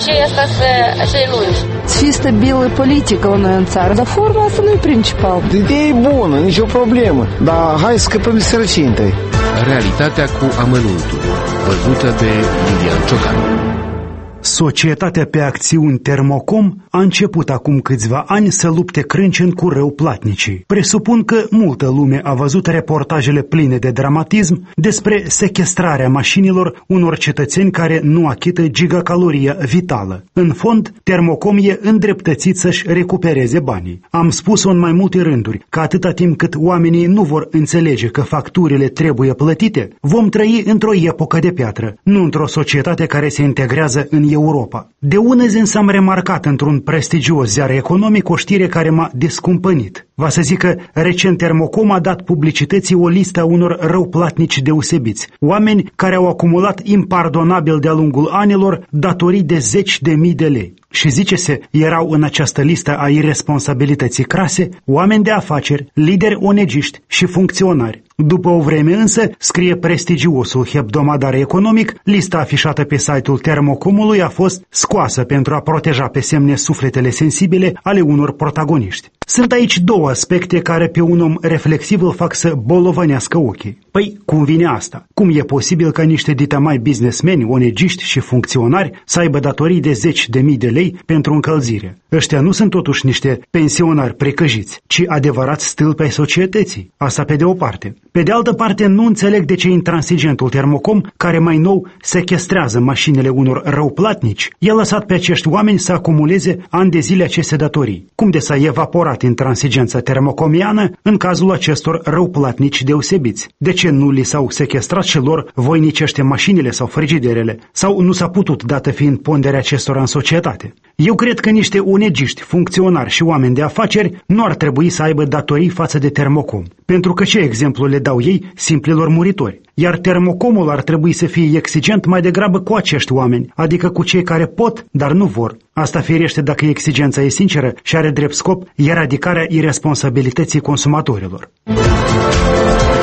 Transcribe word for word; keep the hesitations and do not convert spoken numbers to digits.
și asta să, să lungi. Să fie stabilă politică la noi în țară, dar forma asta nu e principal. Ideea e bună, nicio problemă, dar hai să scăpăm de sărăcie întâi. Realitatea cu amănuntul, văzută de Lilian Ciocanu. Societatea pe acțiuni Termocom a început acum câțiva ani să lupte crâncen cu răuplatnicii. Presupun că multă lume a văzut reportajele pline de dramatism despre sechestrarea mașinilor unor cetățeni care nu achită gigacaloria vitală. În fond, Termocom e îndreptățit să-și recupereze banii. Am spus-o în mai multe rânduri, că atâta timp cât oamenii nu vor înțelege că facturile trebuie plătite, vom trăi într-o epocă de piatră, nu într-o societate care se integrează în Europa. De ună zi însă am remarcat într-un prestigios ziar economic o știre care m-a descumpănit. Va să zic că recent Termocom a dat publicității o listă a unor răuplatnici deosebiți, oameni care au acumulat impardonabil de-a lungul anilor datorii de zeci de mii de lei. Și zice-se, erau în această listă a irresponsabilității crase oameni de afaceri, lideri onegiști și funcționari. După o vreme însă, scrie prestigiosul hebdomadar economic, lista afișată pe site-ul Termocomului a fost scoasă pentru a proteja pe semne sufletele sensibile ale unor protagoniști. Sunt aici două aspecte care pe un om reflexiv îl fac să bolovănească ochii. Păi, cum vine asta? Cum e posibil ca niște ditamai businessmeni, onegiști și funcționari să aibă datorii de zeci de mii de lei pentru încălzire? Ăștia nu sunt totuși niște pensionari precăjiți, ci adevărați stâlpi ai societății. Asta pe de o parte. Pe de altă parte, nu înțeleg de ce intransigentul Termocom, care mai nou sechestrează mașinile unor răuplatnici, i-a lăsat pe acești oameni să acumuleze ani de zile aceste datorii. Cum de s-a evaporat intransigența termocomiană în cazul acestor răuplatnici deosebiți? De ce nu li s-au sechestrat și lor voinicește mașinile sau frigiderele? Sau nu s-a putut, dată fiind ponderea acestora în societate? Eu cred că niște onegiști, funcționari și oameni de afaceri nu ar trebui să aibă datorii față de Termocom. Pentru că ce exemplu le dau ei simplilor muritori? Iar Termocomul ar trebui să fie exigent mai degrabă cu acești oameni, adică cu cei care pot, dar nu vor. Asta firește dacă exigența e sinceră și are drept scop eradicarea irresponsabilității consumatorilor.